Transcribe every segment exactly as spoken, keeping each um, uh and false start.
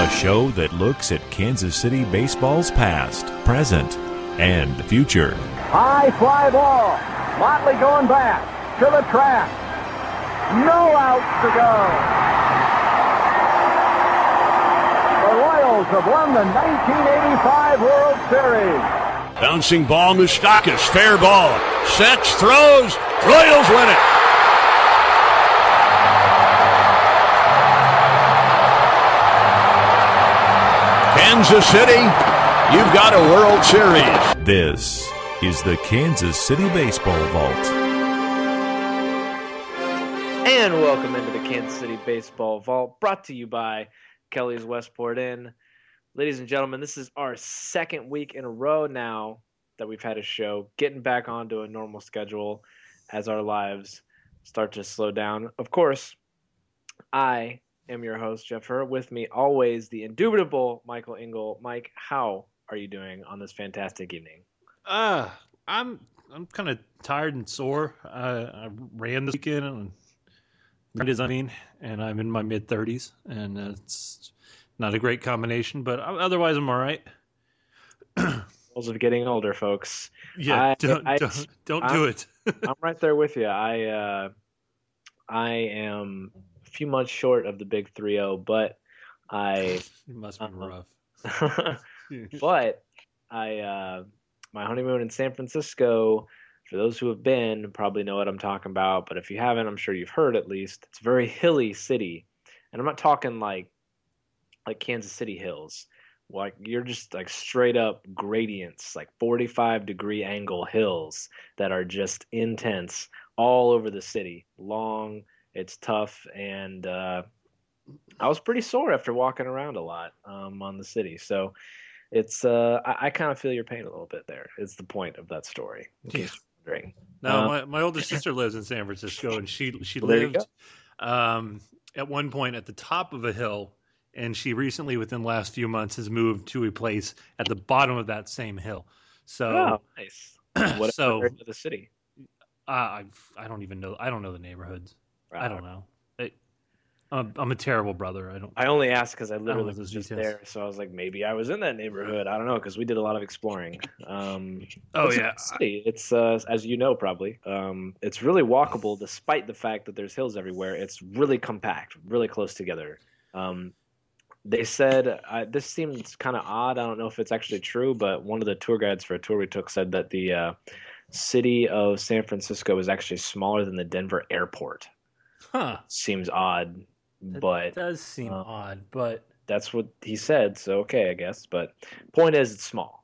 a show that looks at Kansas City baseball's past, present, and future. High fly ball. Motley going back to the track. No outs to go. The Royals have won the nineteen eighty-five World Series. Bouncing ball, Moustakas, fair ball. Sets, throws, Royals win it. Kansas City, you've got a World Series. This is the Kansas City Baseball Vault. And welcome into the Kansas City Baseball Vault, brought to you by Kelly's Westport Inn. Ladies and gentlemen, this is our second week in a row now that we've had a show, getting back onto a normal schedule as our lives start to slow down. Of course, I am your host, Jeff Hurt. With me always, the indubitable Michael Engel. Mike, how are you doing on this fantastic evening? Uh, I'm I'm kind of tired and sore. Uh, I ran this weekend, and I mean, and I'm in my mid thirties, and it's not a great combination, but otherwise I'm all right. Rules of getting older, folks. Yeah, I, don't I, don't, don't I'm, do it. I'm right there with you. I uh, I am a few months short of the big three oh, but I It must be uh, rough. but I uh, my honeymoon in San Francisco. For those who have been, probably know what I'm talking about. But if you haven't, I'm sure you've heard at least. It's a very hilly city, and I'm not talking like like Kansas City hills. Like you're just like straight up gradients, like forty-five degree angle hills that are just intense all over the city. Long, it's tough, and uh, I was pretty sore after walking around a lot um, on the city. So it's uh, I, I kind of feel your pain a little bit there. It's the point of that story. In case you're wondering. No, Um, my, my older sister lives in San Francisco, and she she Well, there you lived um, at one point at the top of a hill, and she recently, within the last few months, has moved to a place at the bottom of that same hill. So, Oh, nice. What so area of the city? uh, I I don't even know. I don't know the neighborhoods. I Wow. don't know. I, I'm, I'm a terrible brother. I don't. I only asked because I know literally those was just details. there, so I was like, maybe I was in that neighborhood. I don't know because we did a lot of exploring. Um, Oh it's a yeah. good city. It's uh, as you know probably. Um, it's really walkable despite the fact that there's hills everywhere. It's really compact, really close together. Um, they said uh, this seems kind of odd. I don't know if it's actually true, but one of the tour guides for a tour we took said that the uh, city of San Francisco is actually smaller than the Denver airport. Huh. Seems odd, It but does seem uh, odd, but that's what he said. So okay, I guess. But point is, it's small.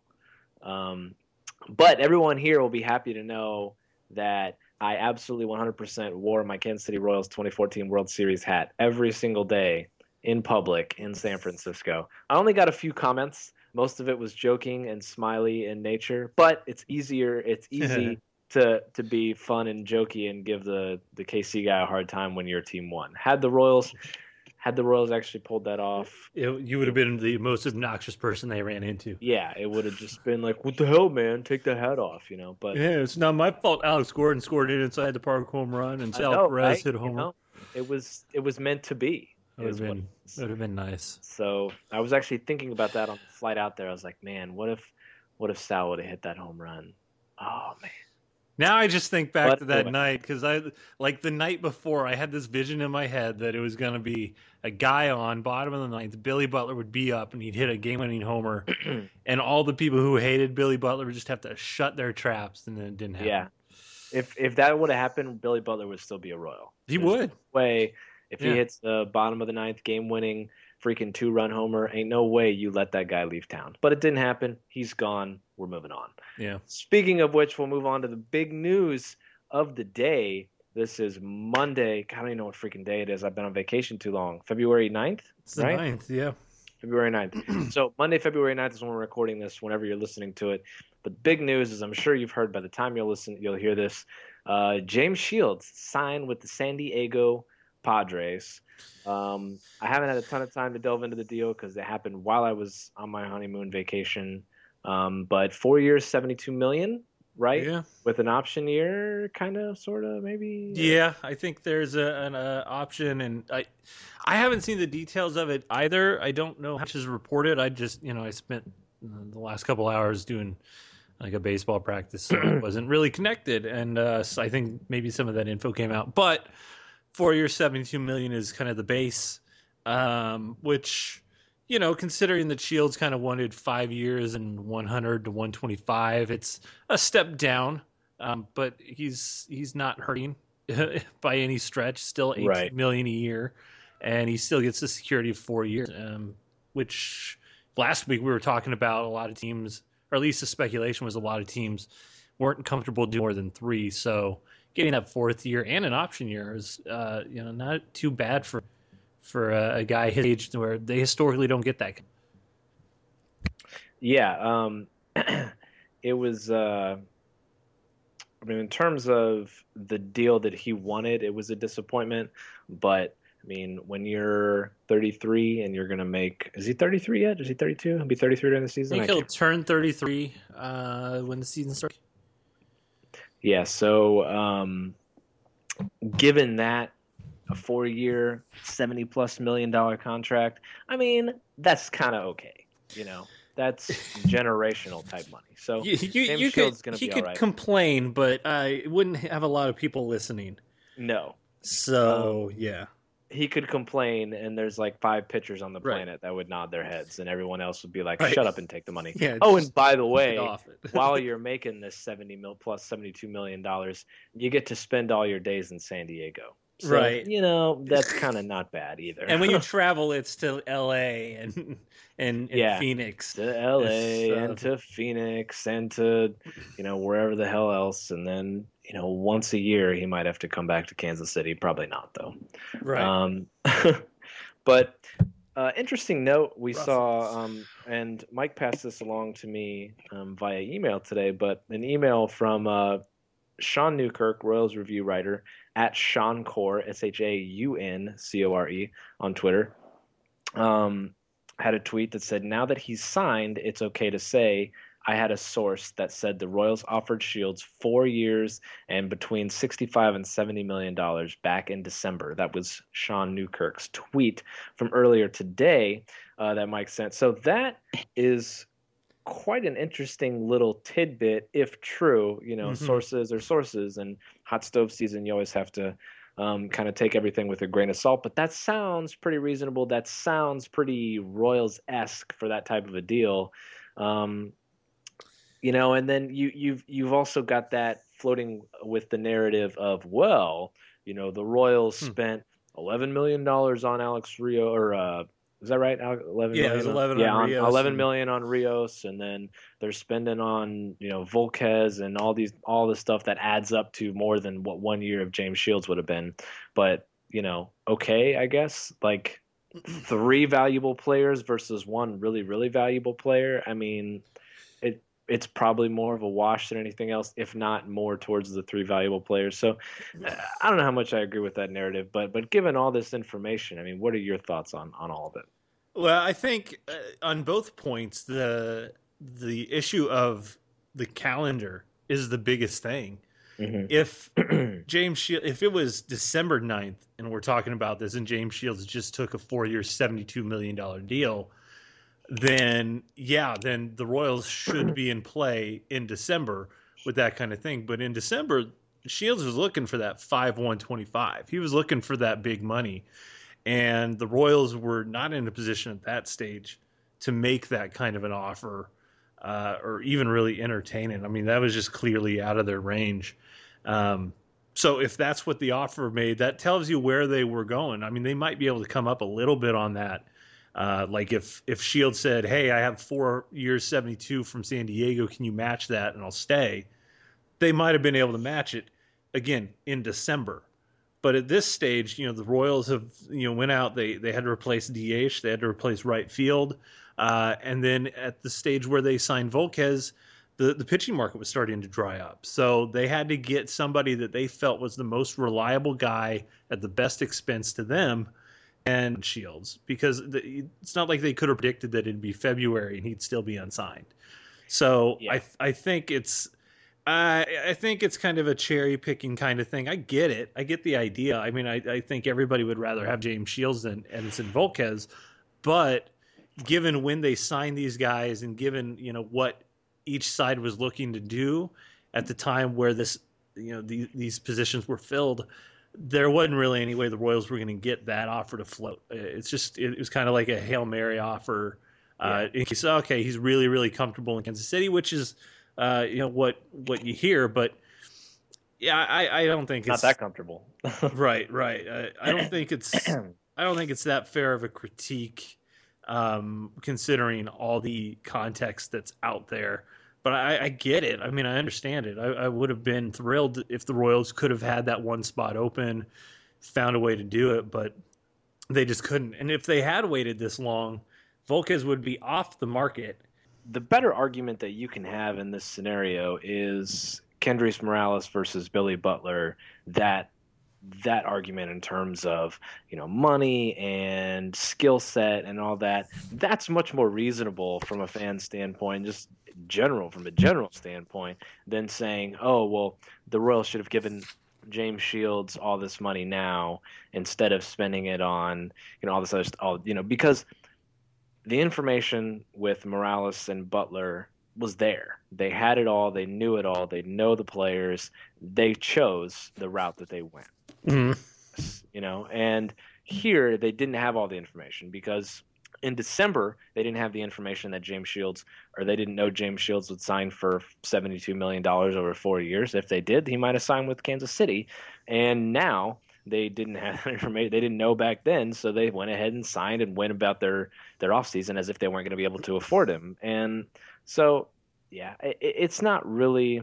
Um, but everyone here will be happy to know that I absolutely one hundred percent wore my Kansas City Royals twenty fourteen World Series hat every single day in public in San Francisco. I only got a few comments. Most of it was joking and smiley in nature, but it's easier. It's easy to to be fun and jokey and give the the K C guy a hard time when your team won. Had the Royals had the Royals actually pulled that off, it, you would have been the most obnoxious person they ran into. yeah, it would have just been like, what the hell, man? Take the hat off, you know. But Yeah, it's not my fault. Alex Gordon scored it inside the park home run, and I Sal know, Perez right? hit a You homer. know, it was it was meant to be. That would is have what been it is. that would have been nice. So I was actually thinking about that on the flight out there. I was like, man, what if what if Sal would have hit that home run? Oh man. Now I just think back But to that anyway. night because I like the night before I had this vision in my head that it was going to be a guy on bottom of the ninth. Billy Butler would be up and he'd hit a game-winning homer, and all the people who hated Billy Butler would just have to shut their traps, and then it didn't happen. Yeah. If if that would have happened, Billy Butler would still be a Royal. He There's would. no way if Yeah. he hits the bottom of the ninth, game winning, freaking two run homer, ain't no way you let that guy leave town. But it didn't happen. He's gone. We're moving on. Yeah. Speaking of which, we'll move on to the big news of the day. This is Monday. God, I don't even know what freaking day it is. I've been on vacation too long. February ninth, It's the right? ninth, yeah. February ninth. So Monday, February ninth is when we're recording this, whenever you're listening to it. But big news is, I'm sure you've heard by the time you'll listen, you'll hear this. Uh, James Shields signed with the San Diego Padres. Um, I haven't had a ton of time to delve into the deal because it happened while I was on my honeymoon vacation. Um, but four years, seventy-two million right? Yeah. With an option year, kind of, sort of, maybe. Yeah, I think there's a, an uh, option, and I, I haven't seen the details of it either. I don't know how much is reported. I just, you know, I spent the last couple hours doing like a baseball practice, so I wasn't really connected, and uh, so I think maybe some of that info came out. But four years, seventy-two million is kind of the base, um, which, you know, considering that Shields kind of wanted five years and one hundred to one twenty-five, it's a step down. Um, but he's he's not hurting by any stretch. Still eighteen Right. million a year, and he still gets the security of four years. Um, which last week we were talking about a lot of teams, or at least the speculation was a lot of teams weren't comfortable doing more than three. So getting that fourth year and an option year is, uh, you know, not too bad for for a, a guy his age, where they historically don't get that. Yeah, um, it was. Uh, I mean, in terms of the deal that he wanted, it was a disappointment. But I mean, when you're thirty-three and you're gonna make, is he thirty-three yet? Is he thirty-two? He'll be thirty-three during the I season. think I he'll can't- turn thirty-three uh, when the season starts. Yeah. So, um, given that a four-year, seventy plus million dollar contract, I mean, that's kind of okay. You know, that's generational type money. So You, you, James you Shields could, gonna he be could all right. complain, but uh, it wouldn't have a lot of people listening. No. So, Um, yeah. He could complain, and there's like five pitchers on the Right. planet that would nod their heads, and everyone else would be like, Right. "Shut up and take the money." Yeah, oh, just and by the Get way, off it. while you're making this seventy mil plus seventy-two million dollars, you get to spend all your days in San Diego. So, Right. You know, that's kind of not bad either. And when you travel, it's to L A and and, and Yeah. Phoenix. to L A It's, uh, and to Phoenix and to, you know, wherever the hell else, and then, you know, once a year he might have to come back to Kansas City. Probably not though. Right. Um, but uh, interesting note we Rough. saw, um, and Mike passed this along to me um, via email today, but an email from uh, Sean Newkirk, Royals review writer, at Sean Core, S H A U N C O R E, on Twitter, um, had a tweet that said, "Now that he's signed, it's okay to say I had a source that said the Royals offered Shields four years and between sixty-five and seventy million dollars back in December." That was Sean Newkirk's tweet from earlier today uh, that Mike sent. So that is quite an interesting little tidbit, if true. You know, Mhm. sources are sources, and hot stove season, you always have to um, kind of take everything with a grain of salt. But that sounds pretty reasonable. That sounds pretty Royals-esque for that type of a deal. Um, You know, and then you, you've you've also got that floating with the narrative of, well, you know, the Royals Hmm. spent eleven million dollars on Alex Rio, or uh, is that right? Al- eleven Yeah, it million was eleven yeah, on Rios eleven and- million on Rios, and then they're spending on, you know, Volquez and all these all the stuff that adds up to more than what one year of James Shields would have been. But, you know, okay, I guess, like three valuable players versus one really really valuable player. I mean, it. It's probably more of a wash than anything else, if not more towards the three valuable players. So uh, I don't know how much I agree with that narrative, but but given all this information, I mean, what are your thoughts on, on all of it? Well, I think uh, on both points, the the issue of the calendar is the biggest thing. Mm-hmm. If James Shields, if it was December ninth and we're talking about this, and James Shields just took a four-year, seventy-two million dollars deal, then yeah, then the Royals should be in play in December with that kind of thing. But in December, Shields was looking for that five one twenty-five. He was looking for that big money, and the Royals were not in a position at that stage to make that kind of an offer, uh, or even really entertain it. I mean, that was just clearly out of their range. Um, so if that's what the offer made, that tells you where they were going. I mean, they might be able to come up a little bit on that. Uh, like if, if Shields said, "Hey, I have four years, seventy-two from San Diego. Can you match that? And I'll stay." They might have been able to match it again in December. But at this stage, you know, the Royals have, you know, went out, they, they had to replace D H, they had to replace right field. Uh, and then at the stage where they signed Volquez, the, the pitching market was starting to dry up. So they had to get somebody that they felt was the most reliable guy at the best expense to them, and Shields, because the, it's not like they could have predicted that it'd be February and he'd still be unsigned. So Yeah. I I think it's I I think it's kind of a cherry picking kind of thing. I get it. I get the idea. I mean, I, I think everybody would rather have James Shields than Edinson Volquez, but given when they signed these guys and given, you know, what each side was looking to do at the time where this, you know, the, these positions were filled, there wasn't really any way the Royals were going to get that offer to float. It's just, it was kind of like a Hail Mary offer. Uh, yeah. In case, okay, he's really, really comfortable in Kansas City, which is, uh, you know, what, what you hear, but yeah, I, I don't think not it's that comfortable. right. Right. I, I don't think it's, I don't think it's that fair of a critique, um, considering all the context that's out there. But I, I get it. I mean, I understand it. I, I would have been thrilled if the Royals could have had that one spot open, found a way to do it, but they just couldn't. And if they had waited this long, Volquez would be off the market. The better argument that you can have in this scenario is Kendrys Morales versus Billy Butler. That that argument in terms of, you know, money and skill set and all that, that's much more reasonable from a fan standpoint, just general from a general standpoint, than saying, oh, well, the Royals should have given James Shields all this money now instead of spending it on, you know, all this other stuff, you know, because the information with Morales and Butler was there. They had it all. They knew it all. They know the players. They chose the route that they went. Mm-hmm. You know, and here they didn't have all the information because in December they didn't have the information that James Shields, or they didn't know James Shields would sign for seventy-two million dollars over four years. If they did, he might have signed with Kansas City. And now they didn't have information. They didn't know back then, so they went ahead and signed and went about their their offseason as if they weren't going to be able to afford him. And so, yeah, it, it's not really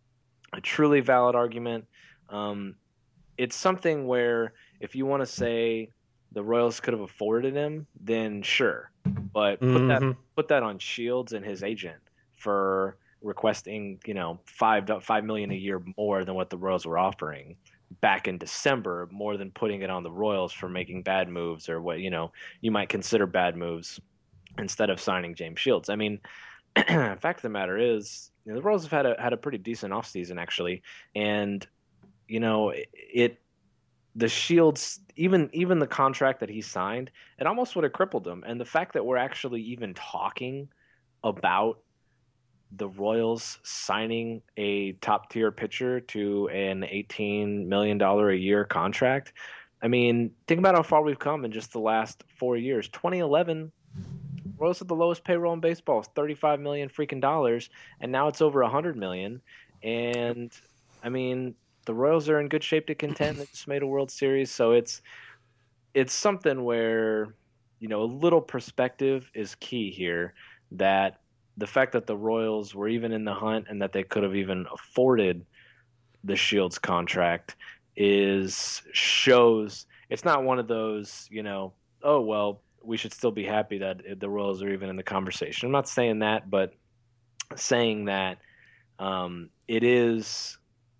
a truly valid argument. Um, it's something where if you want to say the Royals could have afforded him, then sure. But put mm-hmm. that put that on Shields and his agent for requesting, you know, five five million a year more than what the Royals were offering back in December, more than putting it on the Royals for making bad moves or what, you know, you might consider bad moves instead of signing James Shields. I mean, fact of the matter is, you know, the Royals have had a had a pretty decent offseason actually, and you know, it, it the Shields, even even the contract that he signed, it almost would have crippled him. And the fact that we're actually even talking about the Royals signing a top-tier pitcher to an eighteen million dollars a year contract, I mean, think about how far we've come in just the last four years. twenty eleven, Royals had the lowest payroll in baseball, thirty-five million dollars freaking dollars, and now it's over one hundred million dollars. And, I mean, the Royals are in good shape to contend. They just made a World Series, so it's it's something where, you know, a little perspective is key here, that the fact that the Royals were even in the hunt and that they could have even afforded the Shields contract is shows it's not one of those, you know, oh, well, we should still be happy that the Royals are even in the conversation. I'm not saying that, but saying that um, it is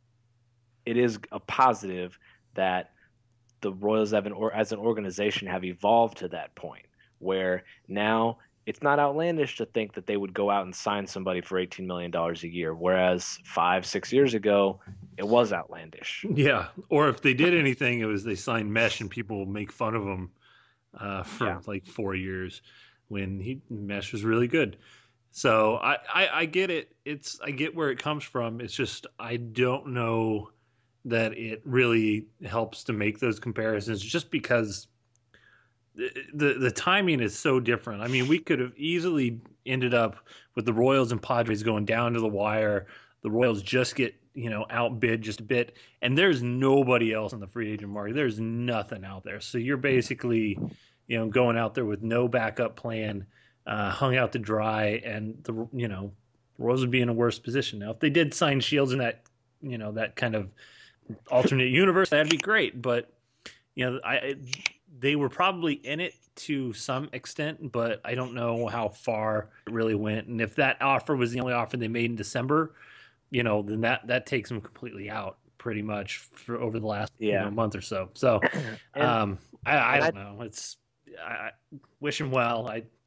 it is a positive that the Royals have an, or as an organization have evolved to that point where now it's not outlandish to think that they would go out and sign somebody for eighteen million dollars a year, whereas five, six years ago, it was outlandish. Yeah, or if they did anything, it was they signed Mesh and people will make fun of them uh, for yeah. like four years when he Mesh was really good. So I, I, I get it. It's I get where it comes from. It's just I don't know that it really helps to make those comparisons just because the, the the timing is so different. I mean, we could have easily ended up with the Royals and Padres going down to the wire. The Royals just get, you know, outbid just a bit, and there's nobody else in the free agent market. There's nothing out there. So you're basically, you know, going out there with no backup plan, uh, hung out to dry, and the you know, the Royals would be in a worse position. Now, if they did sign Shields in that, you know, that kind of alternate universe, that'd be great. But you know, I they were probably in it to some extent, but I don't know how far it really went. And if that offer was the only offer they made in December, you know, then that that takes them completely out pretty much for over the last yeah. you know, month or so. So and, um, I, I don't I, know. It's I, I wish him well. I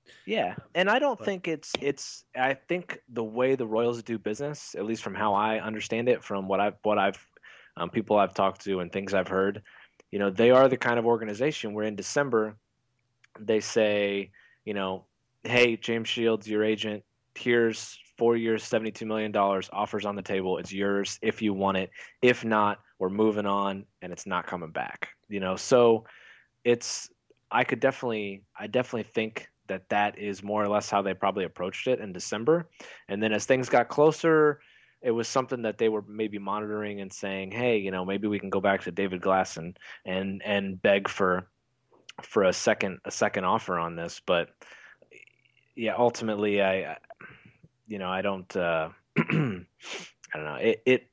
Yeah, and I don't But think it's it's. I think the way the Royals do business, at least from how I understand it, from what I've what I've um, people I've talked to and things I've heard, you know, they are the kind of organization where in December they say, you know, hey, James Shields, your agent, here's four years, seventy-two million dollars, offers on the table. It's yours if you want it. If not, we're moving on, and it's not coming back. You know, so it's I could definitely I definitely think that that is more or less how they probably approached it in December. And then as things got closer, it was something that they were maybe monitoring and saying, "Hey, you know, maybe we can go back to David Glass and and and beg for for a second a second offer on this." But yeah, ultimately I you know, I don't uh I don't know. It it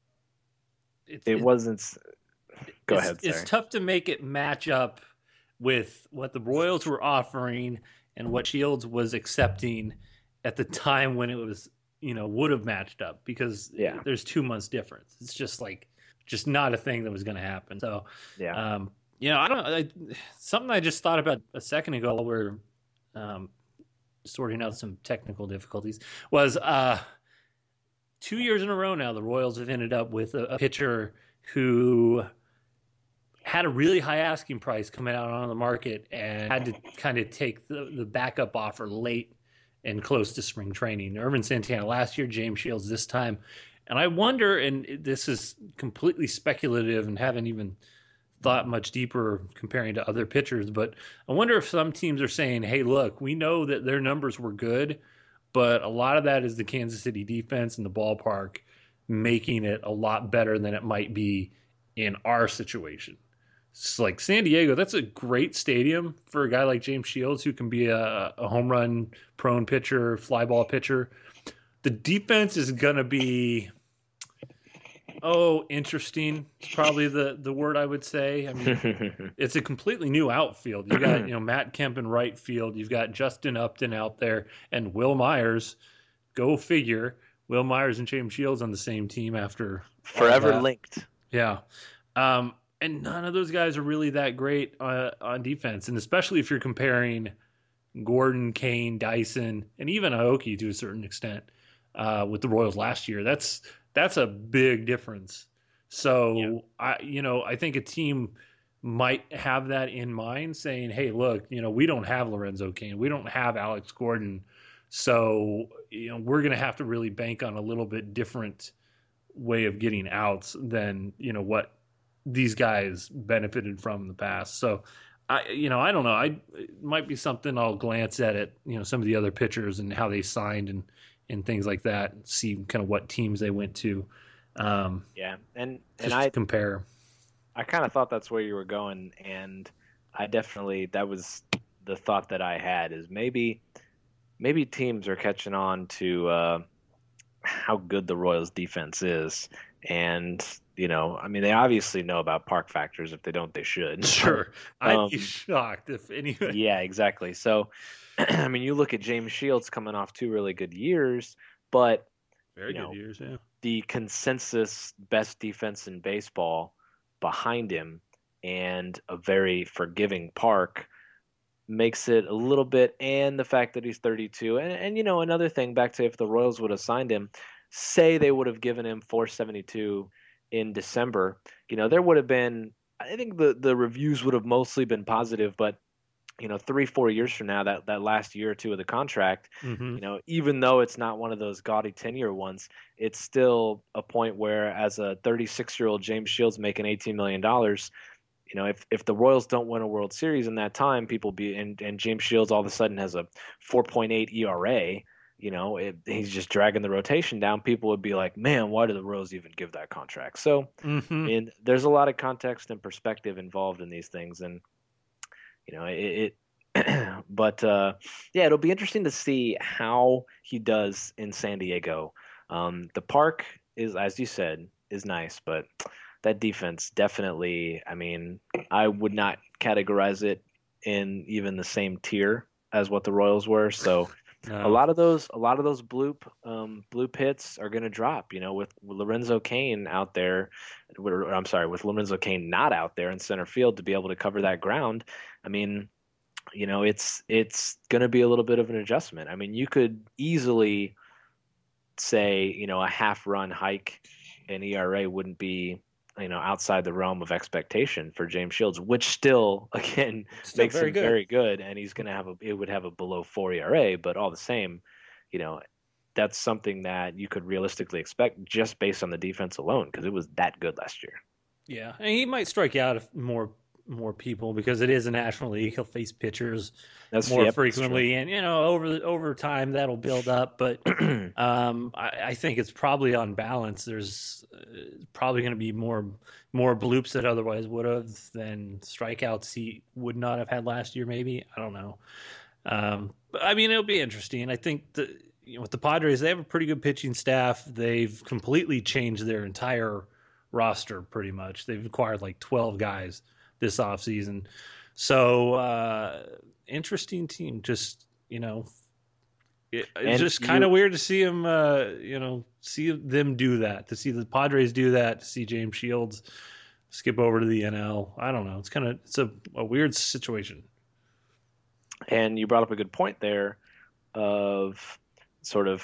it's it it, wasn't Go it's ahead, it's sorry. tough to make it match up with what the Royals were offering and what Shields was accepting at the time when it was, you know, would have matched up, because Yeah. there's two months difference. It's just like just not a thing that was going to happen. So, Yeah. um, you know, I don't I, something I just thought about a second ago while we're um, sorting out some technical difficulties was uh, two years in a row now the Royals have ended up with a, a pitcher who had a really high asking price coming out on the market and had to kind of take the, the backup offer late and close to spring training. Ervin Santana last year, James Shields this time. And I wonder, and this is completely speculative and haven't even thought much deeper comparing to other pitchers, but I wonder if some teams are saying, hey, look, we know that their numbers were good, but a lot of that is the Kansas City defense and the ballpark making it a lot better than it might be in our situation. It's like San Diego, that's a great stadium for a guy like James Shields, who can be a, a home run prone pitcher, fly ball pitcher. The defense is going to be, oh, interesting. It's probably the, the word I would say. I mean, it's a completely new outfield. You got, you know, Matt Kemp in right field. You've got Justin Upton out there and Will Myers. Go figure. Will Myers and James Shields on the same team after Forever linked. Yeah. Um, and none of those guys are really that great uh, on defense. And especially if you're comparing Gordon, Kane, Dyson, and even Aoki to a certain extent uh, with the Royals last year, that's that's a big difference. So, yeah. I, you know, I think a team might have that in mind, saying, hey, look, you know, we don't have Lorenzo Cain. We don't have Alex Gordon. So, you know, we're going to have to really bank on a little bit different way of getting outs than, you know, what these guys benefited from in the past. So, I, you know, I don't know. I it might be something I'll glance at it, you know, some of the other pitchers and how they signed and, and things like that, and see kind of what teams they went to. Um, yeah. And, and just I to compare. I kind of thought that's where you were going. And I definitely, that was the thought that I had, is maybe, maybe teams are catching on to, uh, how good the Royals defense is. And, you know, I mean, they obviously know about park factors. If they don't, they should. Sure. I'd Um, be shocked if anybody. Yeah, exactly. So, I mean, you look at James Shields coming off two really good years, but Very you good know, years, yeah. the consensus best defense in baseball behind him and a very forgiving park makes it a little bit, and the fact that he's thirty-two. And, and you know, another thing, back to if the Royals would have signed him, say they would have given him four seventy-two in December, you know, there would have been, I think the, the reviews would have mostly been positive, but you know, three, four years from now, that, that last year or two of the contract, Mm-hmm. you know, even though it's not one of those gaudy ten-year ones, it's still a point where, as a thirty-six-year-old James Shields making eighteen million dollars, you know, if, if the Royals don't win a World Series in that time, people be and, and James Shields all of a sudden has a four point eight E R A, you know, it, he's just dragging the rotation down. People would be like, man, why do the Royals even give that contract? So, Mm-hmm. I mean, there's a lot of context and perspective involved in these things, and you know, it. it but uh, yeah, it'll be interesting to see how he does in San Diego. Um, the park is, as you said, is nice, but that defense definitely, I mean, I would not categorize it in even the same tier as what the Royals were. So No. a lot of those, a lot of those blue, um, blue pits are going to drop, you know, with Lorenzo Cain out there, I'm sorry, with Lorenzo Cain not out there in center field to be able to cover that ground. I mean, you know, it's it's going to be a little bit of an adjustment. I mean, you could easily say, you know, a half run hike in E R A wouldn't be, you know, outside the realm of expectation for James Shields, which still, again, Still makes very him good. very good. And he's going to have a, it would have a below four E R A, but all the same, you know, that's something that you could realistically expect just based on the defense alone, because it was that good last year. Yeah, and he might strike out if more more people because it is a National League. He'll face pitchers That's more yep, frequently, and you know over over time that'll build up. But um, I, I think it's probably on balance. There's uh, probably going to be more more bloops that otherwise would have than strikeouts he would not have had last year. Maybe I don't know. Um, but I mean, it'll be interesting. I think the you know, with the Padres, they have a pretty good pitching staff. They've completely changed their entire roster pretty much. They've acquired like twelve guys this offseason. So uh, interesting team. Just, you know, it, it's just kind of weird to see them, uh, you know, see them do that, to see the Padres do that, to see James Shields skip over to the N L. I don't know. It's kind of, it's a, a weird situation. And you brought up a good point there of sort of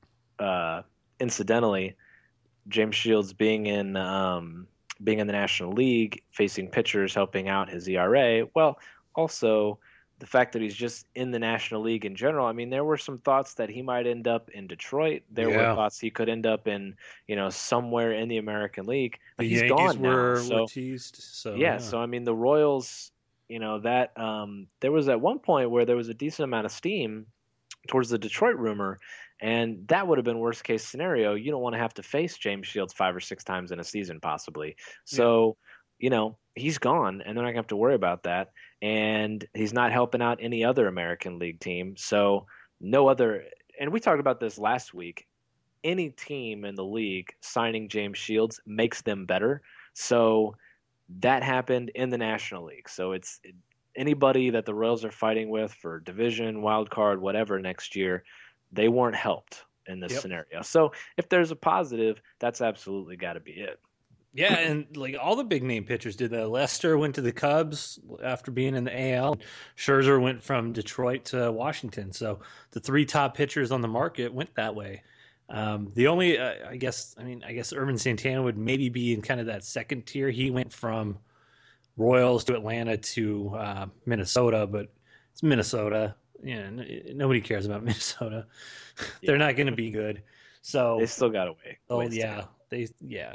uh, incidentally, James Shields being in um, being in the National League, facing pitchers, helping out his E R A. Well, also the fact that he's just in the National League in general. I mean, there were some thoughts that he might end up in Detroit. There Yeah. were thoughts he could end up in, you know, somewhere in the American League. But The he's Yankees gone now. were, So, were teased. So yeah, yeah. so I mean, the Royals, you know, that um, there was at one point where there was a decent amount of steam towards the Detroit rumor, and that would have been worst case scenario. You don't want to have to face James Shields five or six times in a season, possibly. So, yeah. you know, he's gone, and they're not going to have to worry about that. And he's not helping out any other American League team. So, no other. And we talked about this last week. Any team in the league signing James Shields makes them better. So, that happened in the National League. So, it's anybody that the Royals are fighting with for division, wild card, whatever next year, they weren't helped in this Yep. scenario. So if there's a positive, that's absolutely got to be it. Yeah, and like all the big name pitchers did that. Lester went to the Cubs after being in the A L. Scherzer went from Detroit to Washington. So the three top pitchers on the market went that way. Um, the only, uh, I guess, I mean, I guess Ervin Santana would maybe be in kind of that second tier. He went from Royals to Atlanta to uh, Minnesota, but it's Minnesota. Yeah, n- nobody cares about Minnesota. They're Yeah. not going to be good. So They still got to wait. Oh ways to yeah, go. they yeah,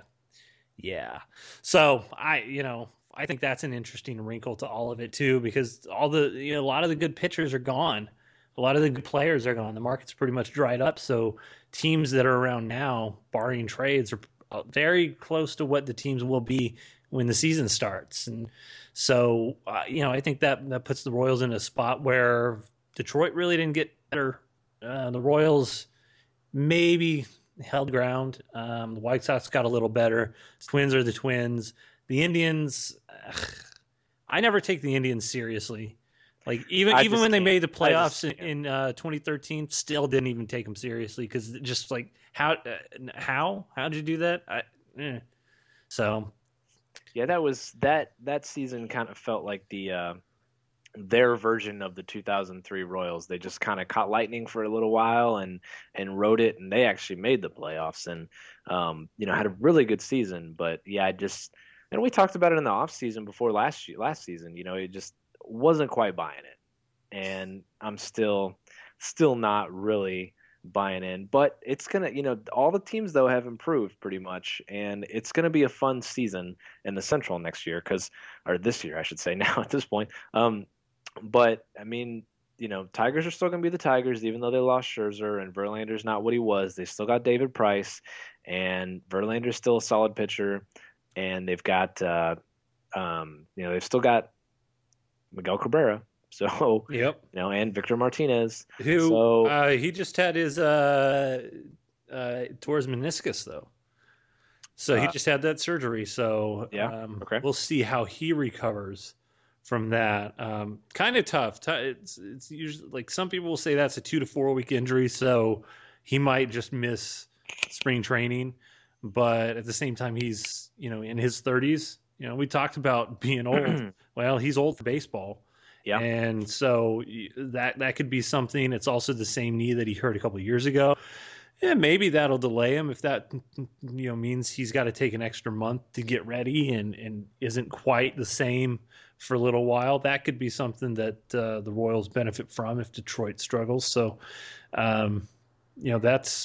yeah. So I, you know, I think that's an interesting wrinkle to all of it too, because all the, you know, a lot of the good pitchers are gone, a lot of the good players are gone. The market's pretty much dried up. So teams that are around now, barring trades, are very close to what the teams will be when the season starts. And so, uh, you know, I think that that puts the Royals in a spot where Detroit really didn't get better. Uh, the Royals maybe held ground. Um, the White Sox got a little better. Twins are the Twins. The Indians, ugh, I never take the Indians seriously. Like even I even just when they can't. made the I playoffs just in, can't. in uh, twenty thirteen, still didn't even take them seriously because just like how uh, how how did you do that? I, eh. So Yeah, that was that that season kind of felt like the uh, their version of the two thousand three Royals. They just kind of caught lightning for a little while and and rode it, and they actually made the playoffs and um, you know had a really good season. But yeah, I just and we talked about it in the off season before last year, last season. You know, it just wasn't quite buying it, and I'm still still not really buying in. But it's gonna, you know, all the teams though have improved pretty much, and it's gonna be a fun season in the Central next year because or this year I should say now at this point. Um, but I mean, you know, Tigers are still going to be the Tigers, even though they lost Scherzer and Verlander's not what he was. They still got David Price, and Verlander's still a solid pitcher, and they've got, uh, um, you know, they've still got Miguel Cabrera, so yep. you know, and Victor Martinez. Who So uh, he just had his uh, uh, tore his meniscus though, so he Uh, just had that surgery. So yeah, um, okay. we'll see how he recovers from that. Um, kind of tough. T- It's it's usually like some people will say that's a two to four week injury, so he might just miss spring training. But at the same time, he's you know in his thirties. You know, we talked about being old. Well, he's old for baseball, Yeah. And so that that could be something. It's also the same knee that he hurt a couple of years ago. Yeah, maybe that'll delay him if that you know means he's got to take an extra month to get ready and, and isn't quite the same for a little while. That could be something that uh, the Royals benefit from if Detroit struggles. So, um, you know, that's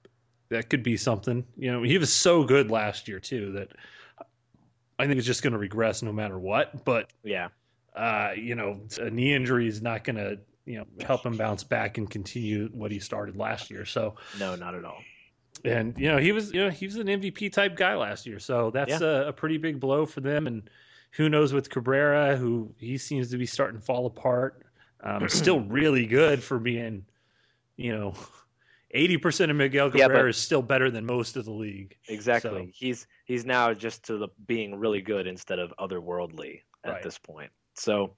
that could be something. You know, he was so good last year too that I think it's just going to regress no matter what. But yeah, uh, you know, a knee injury is not going to you know help him bounce back and continue what he started last year. So no, not at all. And you know he was you know he was an M V P type guy last year, so that's yeah. a, a pretty big blow for them. And who knows with Cabrera, who he seems to be starting to fall apart. Um, still really good for being, you know, eighty percent of Miguel Cabrera yeah, is still better than most of the league. Exactly. So, he's he's now just to the being really good instead of otherworldly at right. this point. So,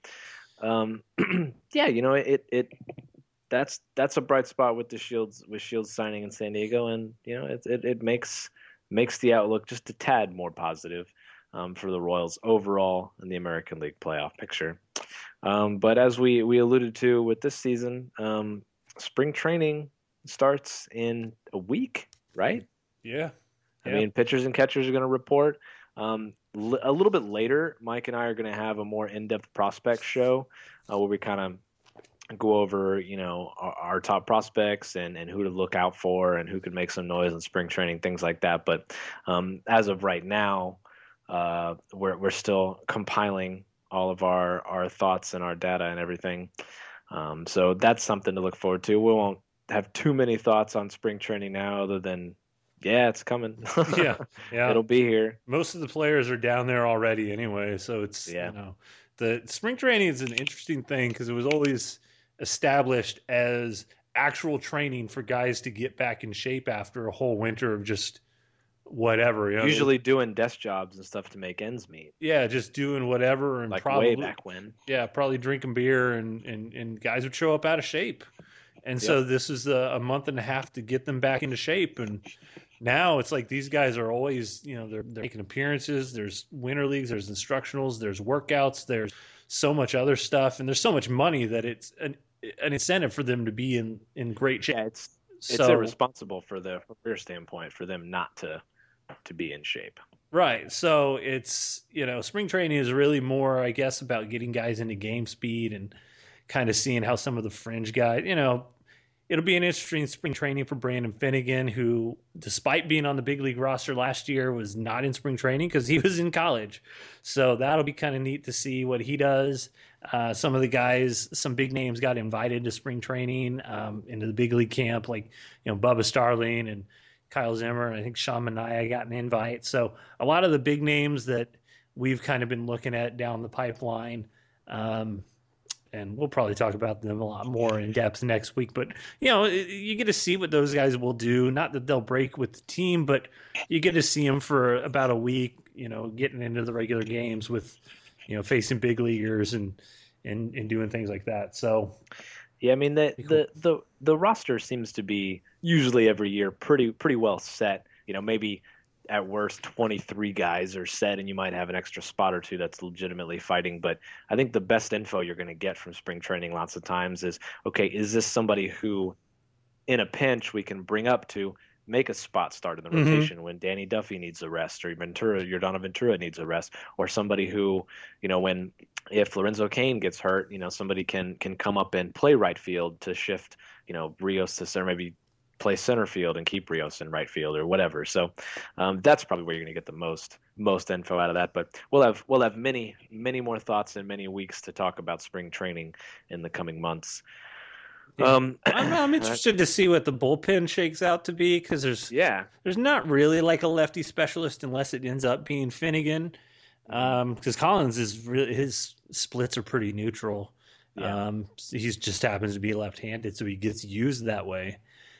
um, yeah, you know, it it that's that's a bright spot with the Shields with Shields signing in San Diego, and you know, it it, it makes makes the outlook just a tad more positive. Um, for the Royals overall in the American League playoff picture. Um, but as we, we alluded to with this season, um, spring training starts in a week, right? Yeah. I yeah. mean, pitchers and catchers are going to report. Um, li- a little bit later, Mike and I are going to have a more in-depth prospect show uh, where we kind of go over, you know, our, our top prospects and, and who to look out for and who could make some noise in spring training, things like that. But um, as of right now, Uh, we're we're still compiling all of our, our thoughts and our data and everything. Um, so that's something to look forward to. We won't have too many thoughts on spring training now other than, yeah, it's coming. yeah, yeah. It'll be here. Most of the players are down there already anyway. So it's, yeah. you know, the spring training is an interesting thing because it was always established as actual training for guys to get back in shape after a whole winter of just whatever, you know, usually doing desk jobs and stuff to make ends meet. Yeah, just doing whatever and like probably way back when. Yeah, probably drinking beer and and, and guys would show up out of shape. And yep. so this is a, a month and a half to get them back into shape. And now it's like these guys are always, you know, they're, they're making appearances. There's winter leagues, there's instructionals, there's workouts, there's so much other stuff, and there's so much money that it's an an incentive for them to be in, in great shape. Yeah, it's so, it's irresponsible for the from their standpoint for them not to to be in shape. Right. So it's, you know, spring training is really more, I guess, about getting guys into game speed and kind of seeing how some of the fringe guys, you know, it'll be an interesting spring training for Brandon Finnegan, who, despite being on the big league roster last year, was not in spring training because he was in college. So that'll be kind of neat to see what he does. Uh, some of the guys, some big names got invited to spring training, um, into the big league camp, like, you know, Bubba Starling and Kyle Zimmer, and I think Sean Manaea got an invite. So a lot of the big names that we've kind of been looking at down the pipeline, um, and we'll probably talk about them a lot more in depth next week. But, you know, you get to see what those guys will do. Not that they'll break with the team, but you get to see them for about a week, you know, getting into the regular games with, you know, facing big leaguers and, and, and doing things like that. So, yeah, I mean, the, cool. the, the, the roster seems to be usually every year pretty pretty well set. You know, maybe at worst twenty-three guys are set, and you might have an extra spot or two that's legitimately fighting. But I think the best info you're going to get from spring training lots of times is, okay, is this somebody who, in a pinch, we can bring up to make a spot start in the mm-hmm. rotation when Danny Duffy needs a rest, or Ventura, Yordano Ventura needs a rest, or somebody who, you know, when if Lorenzo Cain gets hurt, you know, somebody can can come up and play right field to shift, you know, Rios to center, maybe play center field and keep Rios in right field or whatever. So um, that's probably where you're going to get the most most info out of that. But we'll have we'll have many many more thoughts and many weeks to talk about spring training in the coming months. Yeah. Um, I'm, I'm interested to see what the bullpen shakes out to be, because there's yeah there's not really like a lefty specialist unless it ends up being Finnegan, because um, Collins is really, his splits are pretty neutral. Yeah. Um, he just happens to be left-handed, so he gets used that way.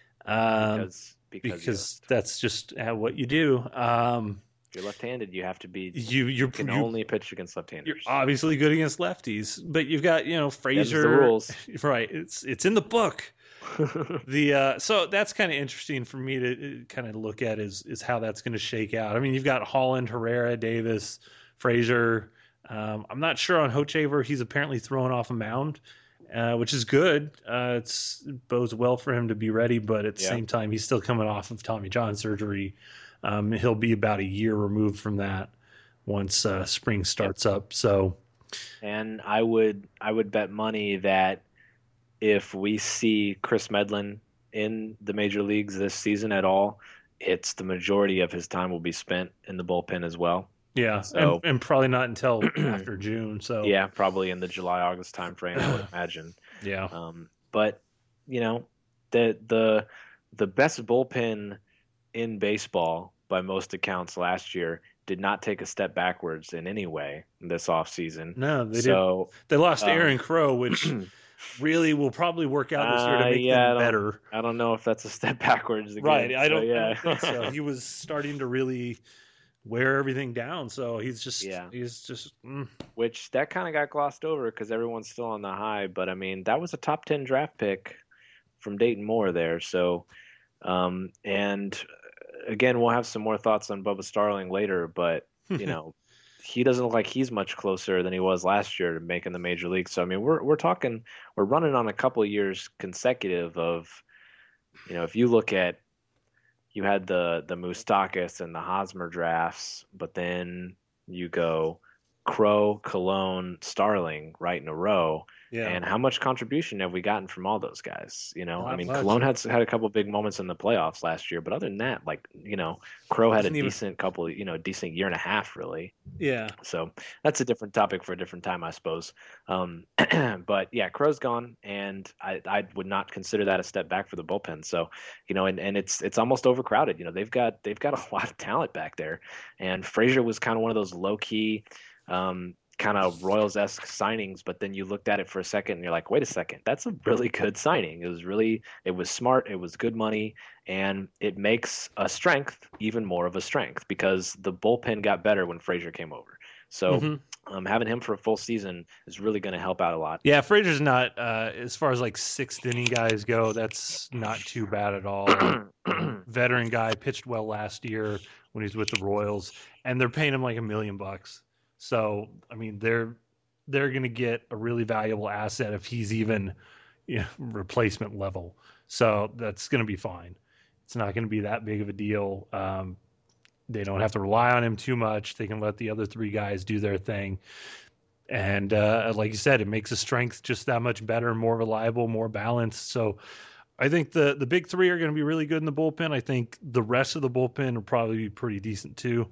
Um, because because, because that's just how, what you do. Um, if you're left-handed, you have to be. You you're, you can you, only pitch against left-handers. You're obviously good against lefties, but you've got, you know, Frazier. The rules, right? It's it's in the book. the uh, so that's kind of interesting for me to kind of look at is is how that's going to shake out. I mean, you've got Holland, Herrera, Davis, Frazier, Um, I'm not sure on Hochevar. He's apparently throwing off a mound, uh, which is good. Uh, it's, it bodes well for him to be ready, but at the yeah. same time, he's still coming off of Tommy John surgery. Um, he'll be about a year removed from that once uh, spring starts yep. up. So, and I would I would bet money that if we see Chris Medlin in the major leagues this season at all, it's the majority of his time will be spent in the bullpen as well. Yeah, so, and, and probably not until after June. So yeah, probably in the July August timeframe, I would imagine. Yeah. Um, but you know, the the the best bullpen in baseball by most accounts last year did not take a step backwards in any way this offseason. No, they so, did. They lost um, Aaron Crow, which really will probably work out this year to make uh, yeah, them I better. I don't know if that's a step backwards again. Right, I don't, yeah. I don't think so. He was starting to really wear everything down, so he's just yeah. he's just mm. which that kind of got glossed over because everyone's still on the high, but I mean that was a top ten draft pick from Dayton Moore there. So um and again, we'll have some more thoughts on Bubba Starling later, but you know he doesn't look like he's much closer than he was last year to making the major league. So I mean we're we're talking we're running on a couple of years consecutive of, you know, if you look at, you had the the Moustakas and the Hosmer drafts, but then you go Crow, Cologne, Starling right in a row. Yeah. And how much contribution have we gotten from all those guys? You know, Not I mean, much. Cologne had had a couple of big moments in the playoffs last year, but other than that, like, you know, Crow had a even... decent couple, you know, decent year and a half, really. Yeah. So that's a different topic for a different time, I suppose. Um, but yeah, Crow's gone, and I, I would not consider that a step back for the bullpen. So, you know, and, and it's it's almost overcrowded. You know, they've got they've got a lot of talent back there, and Frazier was kind of one of those low key. Um, kind of Royals-esque signings, but then you looked at it for a second and you're like, wait a second, that's a really good signing. It was really, it was smart, it was good money, and it makes a strength even more of a strength because the bullpen got better when Frazier came over. So mm-hmm. um, having him for a full season is really going to help out a lot. Yeah, Frazier's not, uh, as far as like sixth inning guys go, that's not too bad at all. Veteran guy, pitched well last year when he was with the Royals, and they're paying him like a million bucks. So, I mean, they're they're going to get a really valuable asset if he's even, you know, replacement level. So that's going to be fine. It's not going to be that big of a deal. Um, they don't have to rely on him too much. They can let the other three guys do their thing. And uh, like you said, it makes the strength just that much better, more reliable, more balanced. So I think the, the big three are going to be really good in the bullpen. I think the rest of the bullpen will probably be pretty decent too.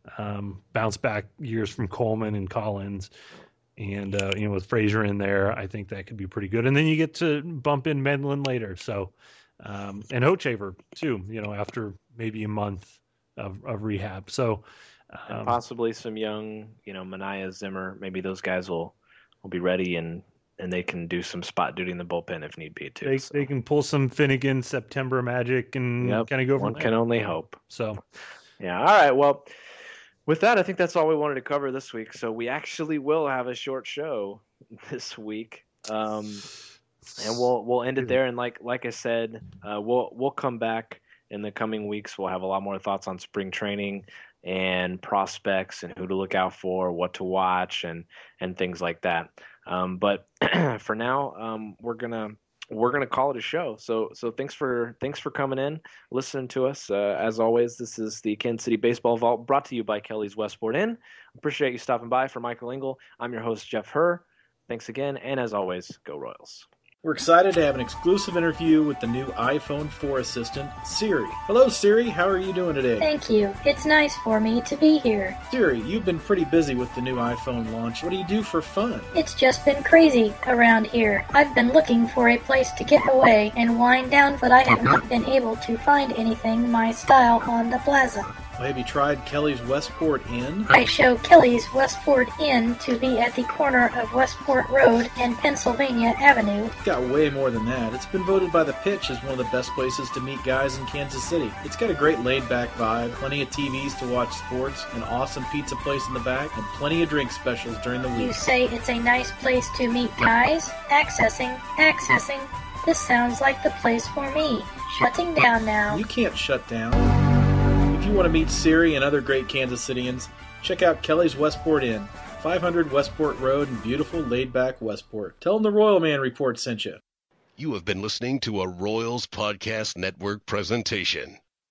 Um, bounce back years from Coleman and Collins, and uh, you know, with Frazier in there, I think that could be pretty good. And then you get to bump in Medlin later, so um, and Hochevar too. You know, after maybe a month of, of rehab, so um, and possibly some young, you know, Manaea, Zimmer. Maybe those guys will will be ready and and they can do some spot duty in the bullpen if need be too. They so. they can pull some Finnegan September magic and yep, kind of go from one there. Can only hope. So yeah, all right, well. With that, I think that's all we wanted to cover this week. So we actually will have a short show this week, um, and we'll we'll end it there. And like like I said, uh, we'll we'll come back in the coming weeks. We'll have a lot more thoughts on spring training and prospects and who to look out for, what to watch, and and things like that. Um, but for now, um, we're gonna. We're gonna call it a show. So, so thanks for thanks for coming in, listening to us. Uh, as always, this is the Kansas City Baseball Vault, brought to you by Kelly's Westport Inn. Appreciate you stopping by. For Michael Engel, I'm your host Jeff Herr. Thanks again, and as always, go Royals. We're excited to have an exclusive interview with the new iPhone four assistant, Siri. Hello, Siri. How are you doing today? Thank you. It's nice for me to be here. Siri, you've been pretty busy with the new iPhone launch. What do you do for fun? It's just been crazy around here. I've been looking for a place to get away and wind down, but I have not been able to find anything my style on the plaza. Well, have you tried Kelly's Westport Inn? I show Kelly's Westport Inn to be at the corner of Westport Road and Pennsylvania Avenue. It's got way more than that. It's been voted by The Pitch as one of the best places to meet guys in Kansas City. It's got a great laid-back vibe, plenty of T Vs to watch sports, an awesome pizza place in the back, and plenty of drink specials during the week. You say it's a nice place to meet guys? Accessing, accessing. This sounds like the place for me. Shutting down now. You can't shut down. If you want to meet Siri and other great Kansas Cityans, check out Kelly's Westport Inn. five hundred Westport Road in beautiful, laid-back Westport. Tell them the Royal Man Report sent you. You have been listening to a Royals Podcast Network presentation.